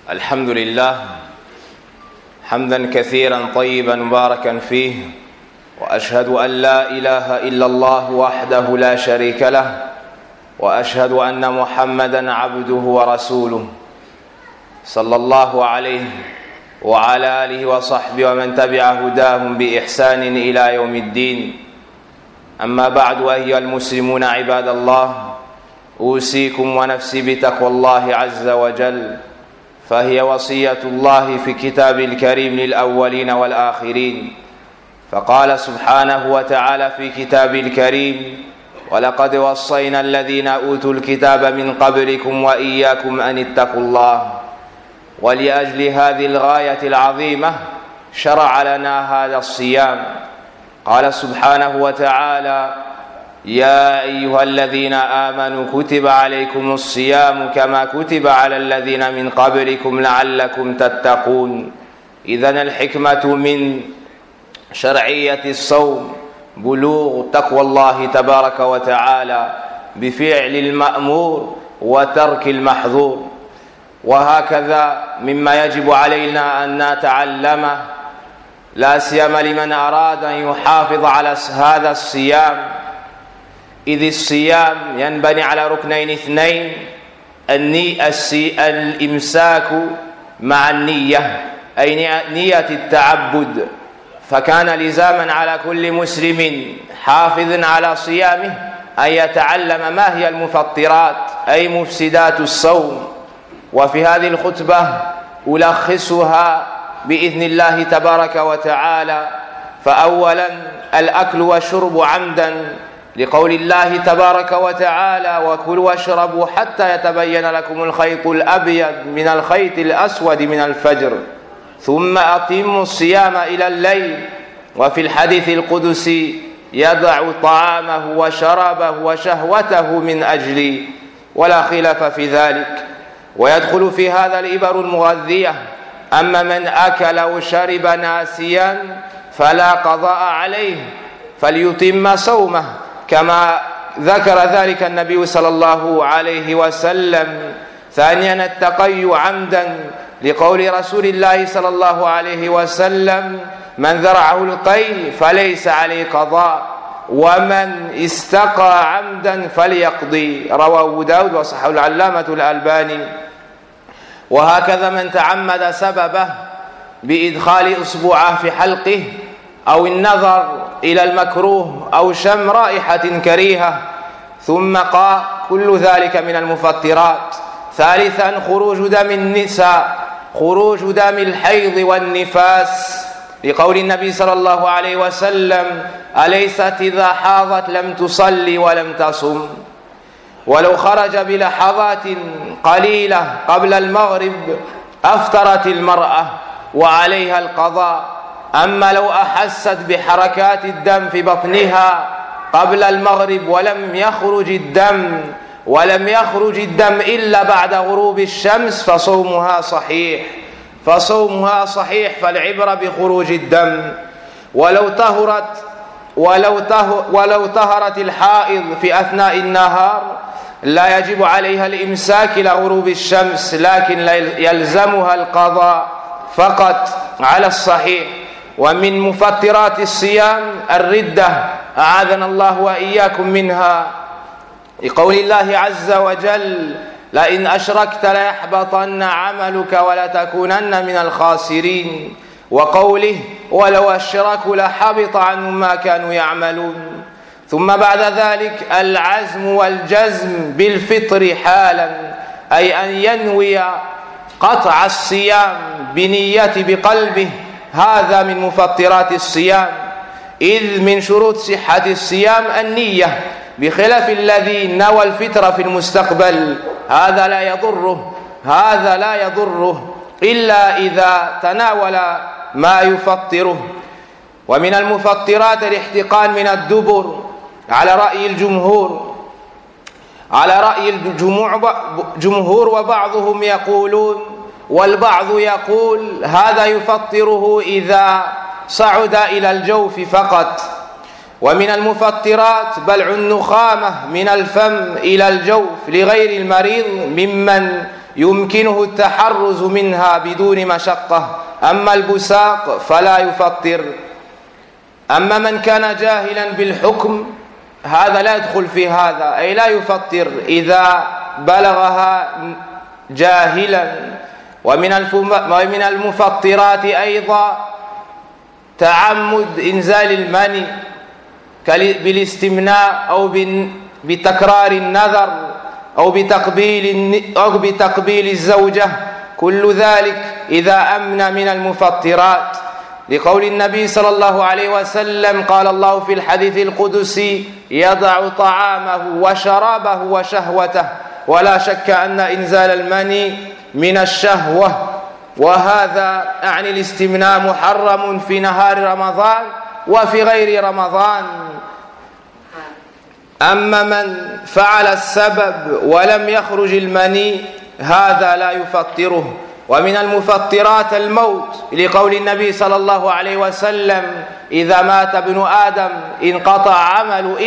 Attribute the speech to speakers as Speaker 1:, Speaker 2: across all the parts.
Speaker 1: الحمد لله حمدا كثيرا طيبا مباركا فيه، وأشهد أن لا إله إلا الله وحده لا شريك له، وأشهد أن محمدا عبده ورسوله صلى الله عليه وعلى آله وصحبه ومن تبع هداهم بإحسان إلى يوم الدين. أما بعد، أيها المسلمون عباد الله، أوصيكم ونفسي بتقوى الله عز وجل، فهي وصية الله في كتاب الكريم للأولين والآخرين. فقال سبحانه وتعالى في كتاب الكريم: ولقد وصينا الذين أوتوا الكتاب من قبلكم وإياكم أن اتقوا الله. ولأجل هذه الغاية العظيمة شرع لنا هذا الصيام. قال سبحانه وتعالى: يا أيها الذين آمنوا كتب عليكم الصيام كما كتب على الذين من قبلكم لعلكم تتقون. إذن الحكمة من شرعية الصوم بلوغ تقوى الله تبارك وتعالى بفعل المأمور وترك المحظور. وهكذا مما يجب علينا أن نتعلمه، لا سيما لمن أراد أن يحافظ على هذا الصيام، إذ الصيام ينبني على ركنين اثنين: الإمساك مع النية، أي نية التعبد. فكان لزاما على كل مسلم حافظ على صيامه أن يتعلم ما هي المفطرات، أي مفسدات الصوم. وفي هذه الخطبة ألخصها بإذن الله تبارك وتعالى. فأولا، الأكل والشرب عمدا، لقول الله تبارك وتعالى: وكلوا واشربوا حتى يتبين لكم الخيط الأبيض من الخيط الأسود من الفجر ثم أتموا الصيام إلى الليل. وفي الحديث القدسي: يدع طعامه وشرابه وشهوته من أجلي، ولا خلاف في ذلك. ويدخل في هذا الإبر المغذية: أما من أكل وشرب ناسيا فلا قضاء عليه، فليتم صومه، كما ذكر ذلك النبي صلى الله عليه وسلم. ثانيا، التقي عمدا، لقول رسول الله صلى الله عليه وسلم: من ذرعه القي فليس عليه قضاء، ومن استقى عمدا فليقضي. رواه أبو داود وصححه العلامة الألباني. وهكذا من تعمد سببه بإدخال إصبعه في حلقه أو النظر إلى المكروه أو شم رائحة كريهة ثم قاء، كل ذلك من المفطرات. ثالثا، خروج دم النساء، خروج دم الحيض والنفاس، لقول النبي صلى الله عليه وسلم: أليست إذا حاضت لم تصلي ولم تصم؟ ولو خرج بلحظات قليلة قبل المغرب أفطرت المرأة وعليها القضاء. أما لو أحست بحركات الدم في بطنها قبل المغرب ولم يخرج الدم إلا بعد غروب الشمس فصومها صحيح، فالعبرة بخروج الدم. ولو طهرت الحائض في أثناء النهار لا يجب عليها الإمساك إلى غروب الشمس، لكن يلزمها القضاء فقط على الصحيح. ومن مفطرات الصيام الردة، أعاذنا الله وإياكم منها، لقول الله عز وجل: لئن أشركت ليحبطن عملك ولتكونن من الخاسرين. وقوله: ولو أشركوا لحبط عنهم ما كانوا يعملون. ثم بعد ذلك العزم والجزم بالفطر حالا، أي أن ينوي قطع الصيام بنية بقلبه، هذا من مفطرات الصيام. إذ من شروط صحة الصيام النية، بخلاف الذي نوى الفطر في المستقبل، هذا لا يضره إلا إذا تناول ما يفطره. ومن المفطرات الاحتقان من الدبر على رأي الجمهور، وبعضهم والبعض يقول هذا يفطره إذا صعد إلى الجوف فقط. ومن المفطرات بلع النخامة من الفم إلى الجوف لغير المريض ممن يمكنه التحرز منها بدون مشقة. أما البساق فلا يفطر. أما من كان جاهلا بالحكم هذا لا يدخل في هذا، أي لا يفطر إذا بلغها جاهلا. ومن المفطرات أيضا تعمد إنزال المني بالاستمناء أو بتكرار النذر أو بتقبيل الزوجة، كل ذلك إذا أمن من المفطرات، لقول النبي صلى الله عليه وسلم قال الله في الحديث القدسي يضع طعامه وشرابه وشهوته. ولا شك أن إنزال المني من الشهوة، وهذا أعني الاستمناء محرم في نهار رمضان وفي غير رمضان. أما من فعل السبب ولم يخرج المني هذا لا يفطره. ومن المفطرات الموت، لقول النبي صلى الله عليه وسلم إذا مات ابن آدم انقطع عمله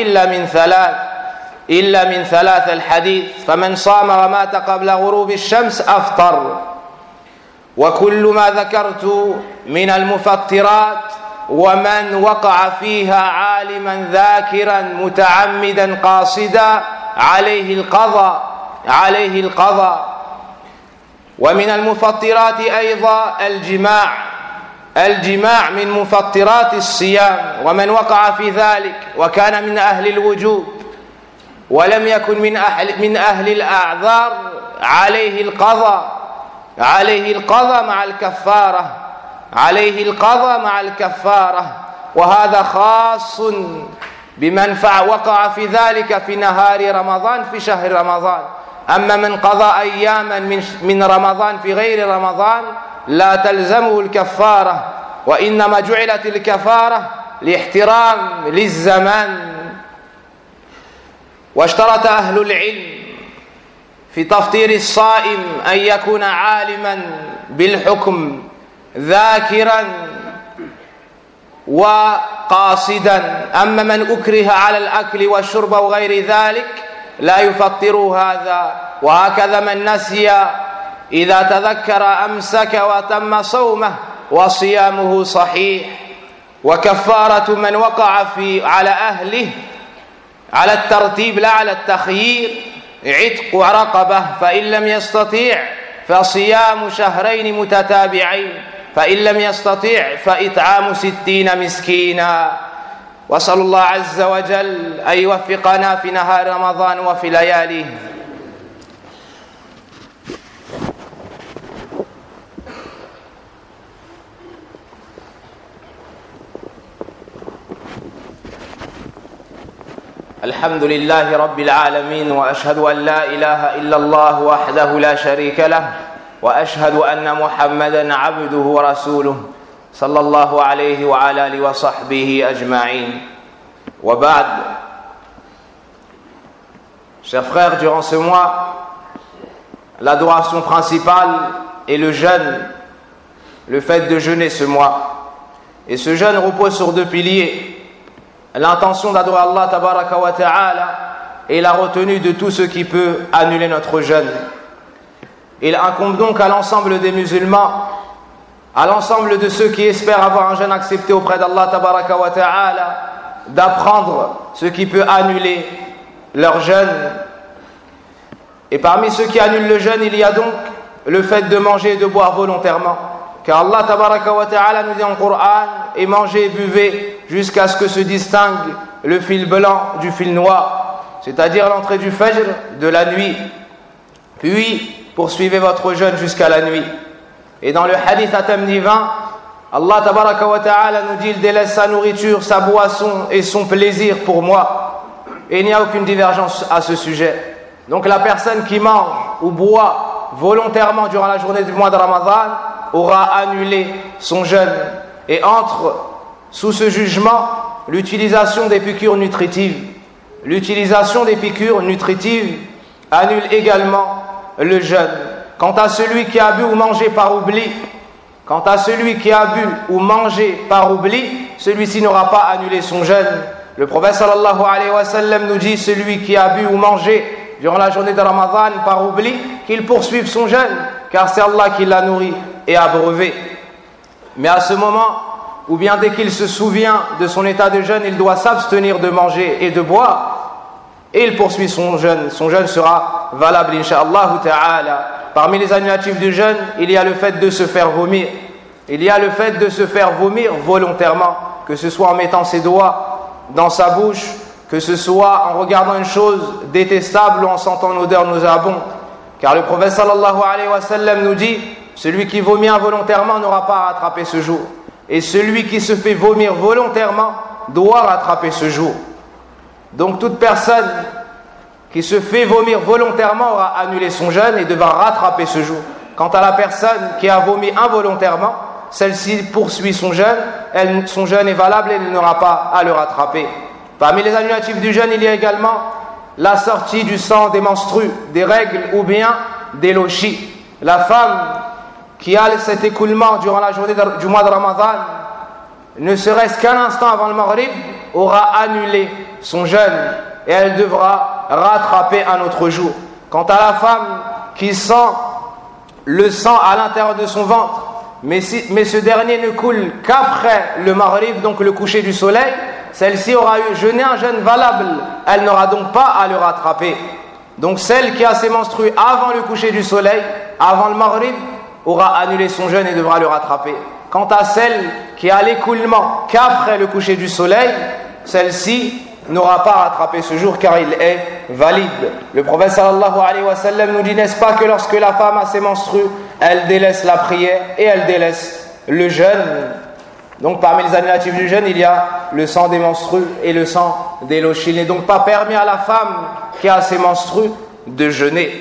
Speaker 1: إلا من ثلاث الحديث، فمن صام ومات قبل غروب الشمس أفطر. وكل ما ذكرت من المفطرات ومن وقع فيها عالما ذاكرا متعمدا قاصدا عليه القضاء. ومن المفطرات أيضا الجماع من مفطرات الصيام، ومن وقع في ذلك وكان من أهل الوجوب ولم يكن من أهل الأعذار عليه القضاء مع الكفارة. وهذا خاص بمن وقع في ذلك في نهار رمضان في شهر رمضان. أما من قضى أياما من رمضان في غير رمضان لا تلزمه الكفارة، وإنما جعلت الكفارة لاحترام للزمان. واشترط أهل العلم في تفطير الصائم أن يكون عالما بالحكم ذاكرا وقاصدا. أما من أكره على الأكل والشرب وغير ذلك لا يفطر هذا. وهكذا من نسي إذا تذكر أمسك وتم صومه وصيامه صحيح. وكفارة من وقع على أهله على الترتيب لا على التخيير عتق رقبة، فإن لم يستطيع فصيام شهرين متتابعين، فإن لم يستطيع فإطعام 60 مسكينا. وصلى الله عز وجل أن يوفقنا في نهار رمضان وفي لياليه. الحمد لله رب العالمين، وأشهد أن لا إله إلا الله وحده لا شريك له، وأشهد أن محمدا عبده ورسوله صلى الله عليه وعلى آله وصحبه أجمعين. وبعد. Chers frères, durant ce mois, l'adoration principale est le jeûne, le fait de jeûner ce mois. Et ce jeûne repose sur deux piliers: l'intention d'adorer Allah tabaraka wa ta'ala et la retenue de tout ce qui peut annuler notre jeûne. Il incombe donc à l'ensemble des musulmans, à l'ensemble de ceux qui espèrent avoir un jeûne accepté auprès d'Allah tabaraka wa ta'ala, d'apprendre ce qui peut annuler leur jeûne. Et parmi ceux qui annulent le jeûne, il y a donc le fait de manger et de boire volontairement. Car Allah tabaraka wa ta'ala nous dit en Coran: et mangez et buvez jusqu'à ce que se distingue le fil blanc du fil noir, c'est-à-dire l'entrée du fajr, de la nuit. Puis poursuivez votre jeûne jusqu'à la nuit. Et dans le hadith à thème divin, Allah tabaraka wa ta'ala nous dit: il délaisse sa nourriture, sa boisson et son plaisir pour moi. Et il n'y a aucune divergence à ce sujet. Donc la personne qui mange ou boit volontairement durant la journée du mois de Ramadan aura annulé son jeûne. Et entre sous ce jugement l'utilisation des piqûres nutritives. L'utilisation des piqûres nutritives annule également le jeûne. Quant à celui qui a bu ou mangé par oubli, celui-ci n'aura pas annulé son jeûne. Le prophète sallallahu alayhi wa sallam nous dit: celui qui a bu ou mangé
Speaker 2: durant la journée de Ramadan par oubli, qu'il poursuive son jeûne, car c'est Allah qui l'a nourri et abreuvé. Mais à ce moment, ou bien dès qu'il se souvient de son état de jeûne, il doit s'abstenir de manger et de boire, et il poursuit son jeûne. Son jeûne sera valable, incha'Allah ta'ala. Parmi les annulatifs du jeûne, il y a le fait de se faire vomir. Il y a le fait de se faire vomir volontairement, que ce soit en mettant ses doigts dans sa bouche, que ce soit en regardant une chose détestable ou en sentant une odeur nauséabonde. Car le prophète sallallahu alayhi wa sallam nous dit, celui qui vomit involontairement n'aura pas à rattraper ce jour. Et celui qui se fait vomir volontairement doit rattraper ce jour. Donc toute personne qui se fait vomir volontairement aura annulé son jeûne et devra rattraper ce jour. Quant à la personne qui a vomi involontairement, celle-ci poursuit son jeûne, son jeûne est valable et elle n'aura pas à le rattraper. Parmi les annulatifs du jeûne, il y a également la sortie du sang des menstrues, des règles ou bien des lochis. La femme qui a cet écoulement durant la journée du mois de Ramadan, ne serait-ce qu'un instant avant le Maghrib, aura annulé son jeûne et elle devra rattraper un autre jour. Quant à la femme qui sent le sang à l'intérieur de son ventre, mais ce dernier ne coule qu'après le Maghrib, donc le coucher du soleil, celle-ci aura jeûné un jeûne valable, elle n'aura donc pas à le rattraper. Donc celle qui a ses menstrues avant le coucher du soleil, avant le Maghrib, aura annulé son jeûne et devra le rattraper. Quant à celle qui a l'écoulement qu'après le coucher du soleil, celle-ci n'aura pas à rattraper ce jour car il est valide. Le prophète sallallahu alayhi wa sallam nous dit, n'est-ce pas que lorsque la femme a ses menstrues, elle délaisse la prière et elle délaisse le jeûne. Donc parmi les annulatifs du jeûne, il y a le sang des menstrues et le sang des lochis. Il n'est donc pas permis à la femme qui a ses menstrues de jeûner.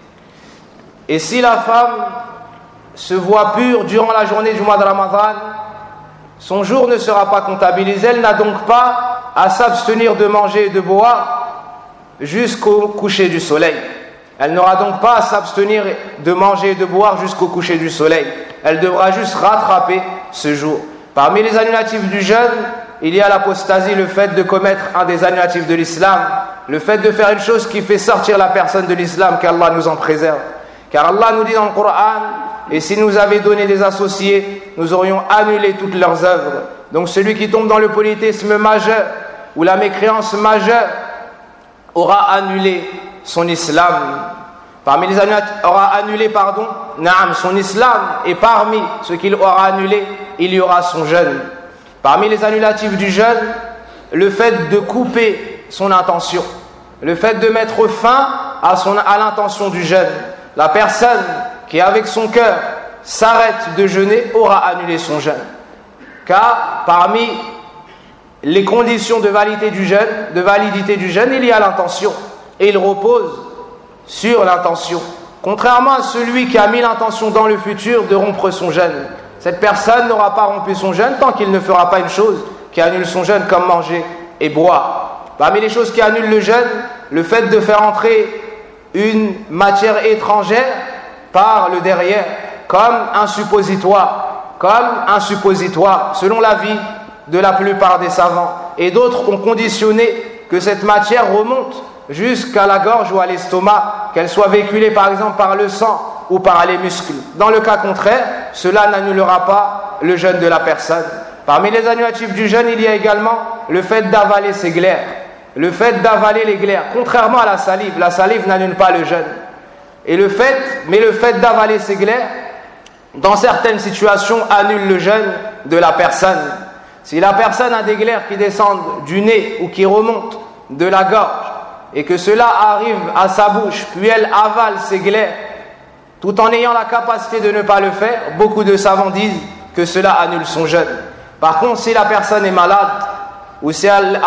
Speaker 2: Et si la femme se voit pure durant la journée du mois de Ramadan, son jour ne sera pas comptabilisé, elle n'a donc pas à s'abstenir de manger et de boire jusqu'au coucher du soleil. Elle n'aura donc pas à s'abstenir de manger et de boire jusqu'au coucher du soleil. Elle devra juste rattraper ce jour. Parmi les annulatifs du jeûne, il y a l'apostasie, le fait de commettre un des annulatifs de l'islam, le fait de faire une chose qui fait sortir la personne de l'islam, qu'Allah nous en préserve. Car Allah nous dit dans le Coran, et s'il nous avait donné des associés, nous aurions annulé toutes leurs œuvres. Donc celui qui tombe dans le polythéisme majeur ou la mécréance majeure aura annulé son islam. Parmi les annulatifs, aura annulé, son islam, et parmi ce qu'il aura annulé, il y aura son jeûne. Parmi les annulatifs du jeûne, le fait de couper son intention, le fait de mettre fin à l'intention du jeûne. La personne qui avec son cœur s'arrête de jeûner aura annulé son jeûne. Car parmi les conditions de validité du jeûne, il y a l'intention. Et il repose sur l'intention. Contrairement à celui qui a mis l'intention dans le futur de rompre son jeûne. Cette personne n'aura pas rompu son jeûne tant qu'il ne fera pas une chose qui annule son jeûne, comme manger et boire. Parmi les choses qui annulent le jeûne, le fait de faire entrer une matière étrangère par le derrière, comme un suppositoire, selon l'avis de la plupart des savants. Et d'autres ont conditionné que cette matière remonte jusqu'à la gorge ou à l'estomac, qu'elle soit véhiculée par exemple par le sang ou par les muscles. Dans le cas contraire, cela n'annulera pas le jeûne de la personne. Parmi les annulatifs du jeûne, il y a également le fait d'avaler ses glaires. Le fait d'avaler les glaires, contrairement à la salive n'annule pas le jeûne. Le fait d'avaler ses glaires, dans certaines situations, annule le jeûne de la personne. Si la personne a des glaires qui descendent du nez ou qui remontent de la gorge, et que cela arrive à sa bouche, puis elle avale ses glaires, tout en ayant la capacité de ne pas le faire, beaucoup de savants disent que cela annule son jeûne. Par contre, si la personne est malade, ou si elle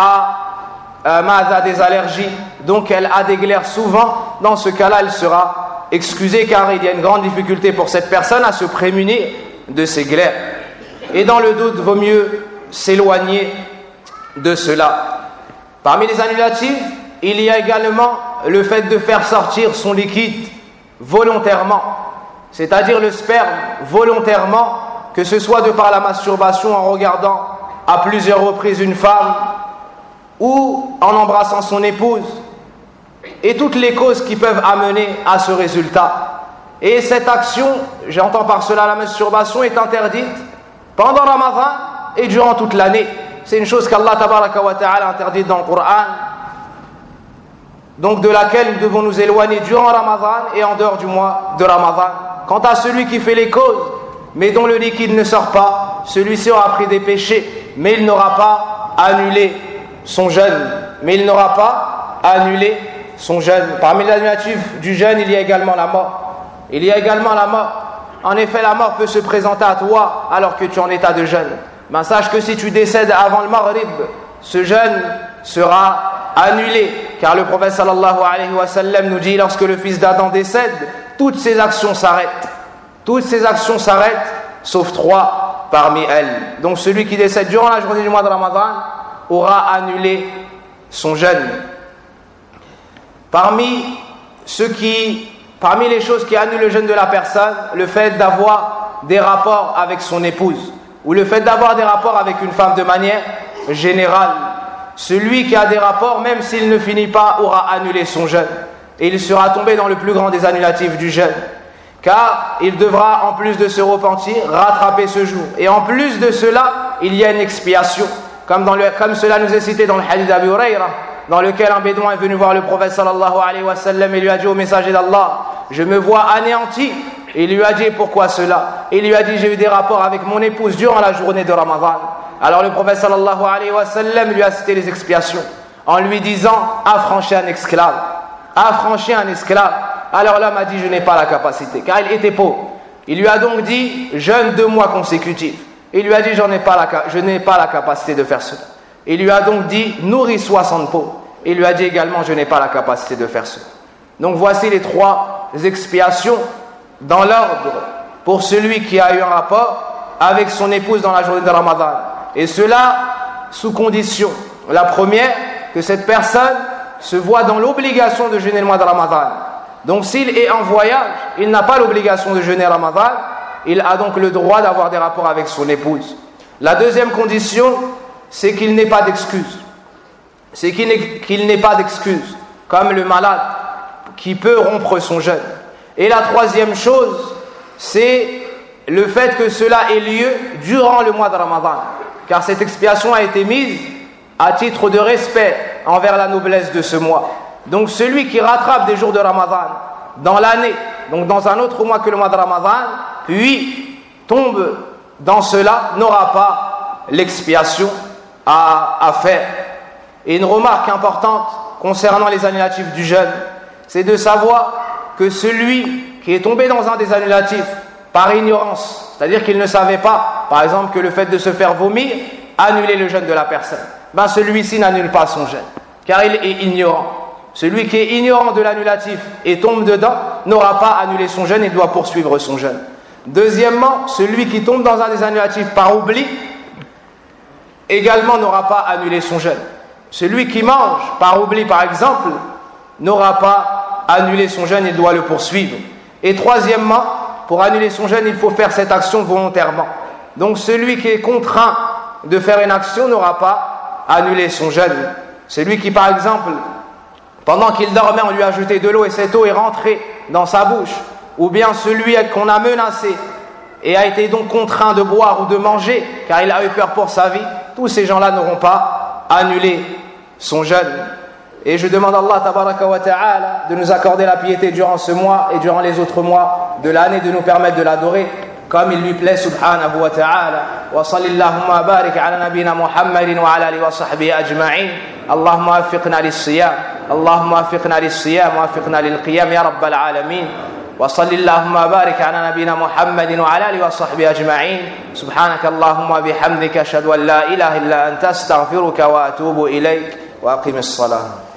Speaker 2: a des allergies, donc elle a des glaires souvent, dans ce cas-là, elle sera excusée, car il y a une grande difficulté pour cette personne à se prémunir de ces glaires. Et dans le doute, vaut mieux s'éloigner de cela. Parmi les annulatifs, il y a également le fait de faire sortir son liquide volontairement, c'est-à-dire le sperme volontairement, que ce soit de par la masturbation en regardant à plusieurs reprises une femme, ou en embrassant son épouse, et toutes les causes qui peuvent amener à ce résultat. Et cette action, j'entends par cela la masturbation, est interdite pendant Ramadan et durant toute l'année. C'est une chose qu'Allah tabaraka wa ta'ala a interdite dans le Coran, donc de laquelle nous devons nous éloigner durant Ramadan et en dehors du mois de Ramadan. Quant à celui qui fait les causes, mais dont le liquide ne sort pas, celui-ci aura pris des péchés, mais il n'aura pas annulé son jeûne. Mais il n'aura pas annulé son jeûne. Parmi les annulatifs du jeûne, il y a également la mort. Il y a également la mort. En effet, la mort peut se présenter à toi alors que tu es en état de jeûne. Mais sache que si tu décèdes avant le Maghrib, ce jeûne sera annulé. Car le prophète sallallahu alayhi wa sallam nous dit, lorsque le fils d'Adam décède, toutes ses actions s'arrêtent. Toutes ses actions s'arrêtent, sauf 3 parmi elles. Donc celui qui décède durant la journée du mois de Ramadan aura annulé son jeûne. Parmi les choses qui annulent le jeûne de la personne, le fait d'avoir des rapports avec son épouse, ou le fait d'avoir des rapports avec une femme de manière générale. Celui qui a des rapports, même s'il ne finit pas, aura annulé son jeûne. Et il sera tombé dans le plus grand des annulatifs du jeûne. Car il devra, en plus de se repentir, rattraper ce jour. Et en plus de cela, il y a une expiation. Comme cela nous est cité dans le hadith d'Abu Hurayra, dans lequel un bédouin est venu voir le prophète sallallahu alayhi wa sallam et lui a dit au messager d'Allah, je me vois anéanti. Et il lui a dit, pourquoi cela? Et il lui a dit, j'ai eu des rapports avec mon épouse durant la journée de Ramadan. Alors le prophète sallallahu alayhi wa sallam lui a cité les expiations en lui disant, affranchis un esclave. Affranchis un esclave. Alors l'homme a dit, je n'ai pas la capacité, car il était pauvre. Il lui a donc dit, jeûne 2 mois consécutifs. Il lui a dit, je n'ai pas la capacité de faire cela. Il lui a donc dit, nourris 60 pauvres. Il lui a dit également, je n'ai pas la capacité de faire cela. Donc voici les 3 expiations dans l'ordre pour celui qui a eu un rapport avec son épouse dans la journée de Ramadan. Et cela sous condition. La première, que cette personne se voit dans l'obligation de jeûner le mois de Ramadan. Donc s'il est en voyage, il n'a pas l'obligation de jeûner Ramadan, il a donc le droit d'avoir des rapports avec son épouse. La deuxième condition, c'est qu'il n'ait pas d'excuse. C'est qu'il n'ait pas d'excuse, comme le malade qui peut rompre son jeûne. Et la troisième chose, c'est le fait que cela ait lieu durant le mois de Ramadan. Car cette expiation a été mise à titre de respect envers la noblesse de ce mois. Donc celui qui rattrape des jours de Ramadan dans l'année, donc dans un autre mois que le mois de Ramadan, puis tombe dans cela, n'aura pas l'expiation à faire. Et une remarque importante concernant les annulatifs du jeûne, c'est de savoir que celui qui est tombé dans un des annulatifs par ignorance, c'est-à-dire qu'il ne savait pas, par exemple, que le fait de se faire vomir annulait le jeûne de la personne, celui-ci n'annule pas son jeûne, car il est ignorant. Celui qui est ignorant de l'annulatif et tombe dedans n'aura pas annulé son jeûne et doit poursuivre son jeûne. Deuxièmement, celui qui tombe dans un des annulatifs par oubli également n'aura pas annulé son jeûne. Celui qui mange par oubli, par exemple, n'aura pas annulé son jeûne, il doit le poursuivre. Et troisièmement, pour annuler son jeûne, il faut faire cette action volontairement. Donc celui qui est contraint de faire une action n'aura pas annulé son jeûne. Celui qui, par exemple, pendant qu'il dormait, on lui a ajouté de l'eau et cette eau est rentrée dans sa bouche, ou bien celui qu'on a menacé et a été donc contraint de boire ou de manger car il a eu peur pour sa vie, tous ces gens-là n'auront pas annulé son jeûne. Et je demande à Allah tabaraka wa ta'ala de nous accorder la piété durant ce mois et durant les autres mois de l'année, de nous permettre de l'adorer comme il lui plaît subhanahu wa ta'ala. Wa sallallahu wa barik ala nabina Muhammadin wa ala alihi wa sahbihi ajma'in. Allahumma waffiqna lis-siyam, Allahumma waffiqna lis-siyam wa waffiqna lil-qiyam ya rabbal alamin. وصل اللهم وبارك على نبينا محمد وعلى اله وصحبه اجمعين سبحانك اللهم وبحمدك اشهد ان لا اله الا انت استغفرك واتوب اليك واقم الصلاه